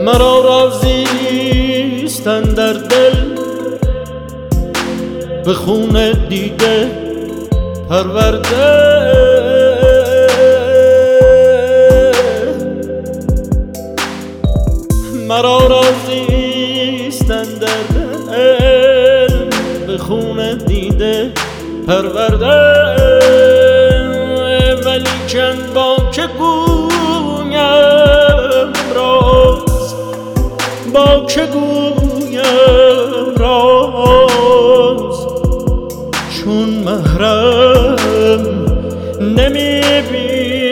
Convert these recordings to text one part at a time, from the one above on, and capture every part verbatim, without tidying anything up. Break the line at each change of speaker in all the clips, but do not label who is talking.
مرا رازیستن در دل به خون دیده پرورده. مرا رازیستن در دل به خون دیده پرورده. ولیکن با که گویم راز، با که گویم راز، چون محرم نمیبینم.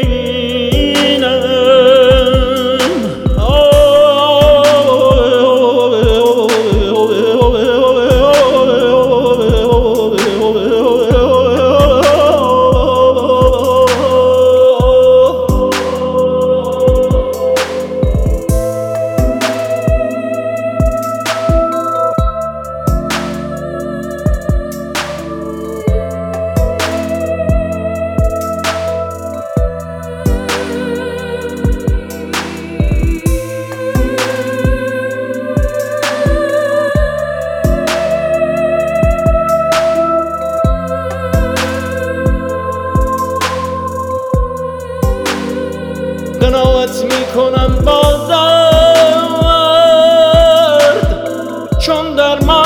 قناعت میکنم با درد، چون درمان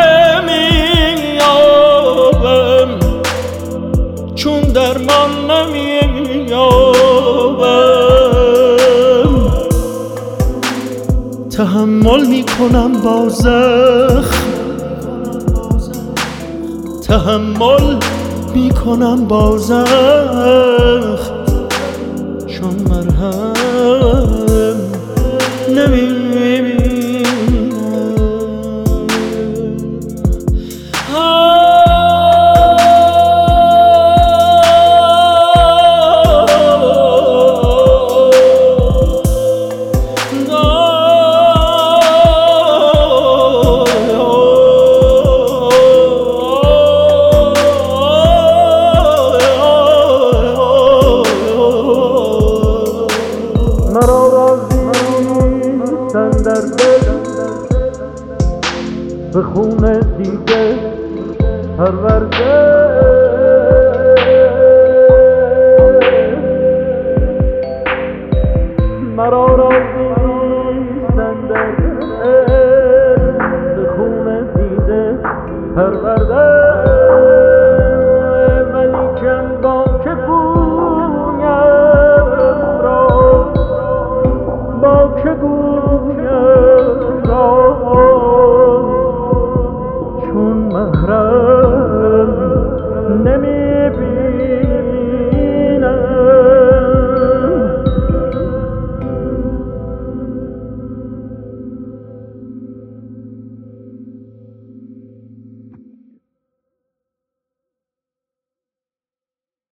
نمییابم، چون درمان نمییابم. تحمل میکنم با زخم، تحمل میکنم با زخم، چون مرهم نمیبینم. در دل به خون دیده پرورده. مرا رازیستن در